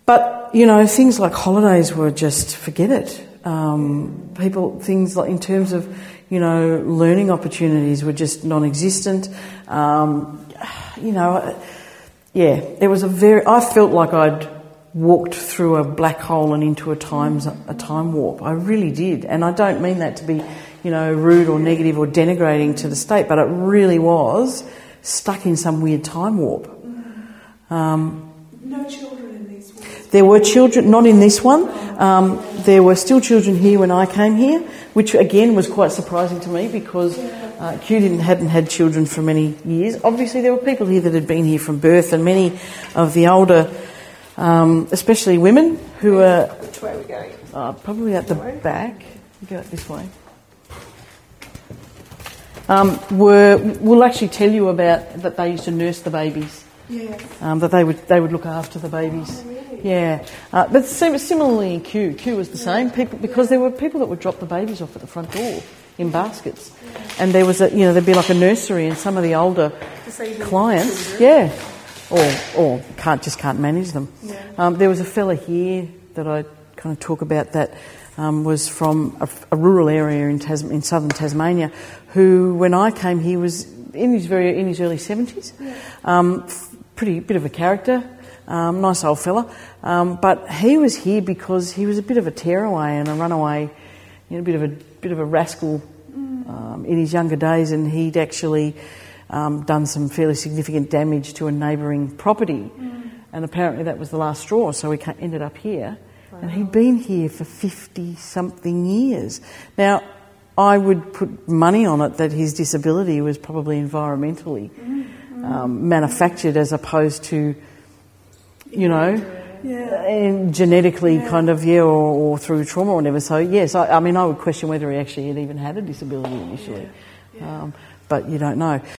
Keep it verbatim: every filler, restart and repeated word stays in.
But, you know, things like holidays were just, forget it. Um, people, things like in terms of, you know, learning opportunities were just non-existent. Um, you know, yeah, it was a very, I felt like I'd walked through a black hole and into a time, a time warp. I really did. And I don't mean that to be, you know, rude or negative or denigrating to the state, but it really was stuck in some weird time warp. Um, no children in these ones? There were children, not in this one. Um, there were still children here when I came here, which again was quite surprising to me because uh, Kew didn't, hadn't had children for many years. Obviously there were people here that had been here from birth, and many of the older, um, especially women who were... Which way are we going? Uh, probably at the back. Go out this way. Um, were will actually tell you about that they used to nurse the babies. Yeah. Um, that they would they would look after the babies. Oh, really? Yeah. Uh, but sim- similarly in Kew, Kew was the yeah. same. People because there were people that would drop the babies off at the front door in baskets, yeah. and there was a you know there'd be like a nursery, and some of the older clients, yeah, or or can't just can't manage them. Yeah. Um, there was a fella here that I kind of talk about that. Um, was from a, a rural area in, Tas- in southern Tasmania, who, when I came here, was in his very in his early seventies. Yeah. Um, f- pretty bit of a character, um, nice old fella. Um, but he was here because he was a bit of a tearaway and a runaway, you know, a bit of a bit of a rascal mm. um, in his younger days, and he'd actually um, done some fairly significant damage to a neighbouring property, mm. and apparently that was the last straw. So he ca- ended up here. And he'd been here for fifty-something years. Now, I would put money on it that his disability was probably environmentally mm-hmm. um, manufactured as opposed to, you know, yeah. and genetically yeah. kind of, yeah, or, or through trauma or whatever. So, yes, I, I mean, I would question whether he actually had even had a disability initially. Yeah. Yeah. Um, but you don't know.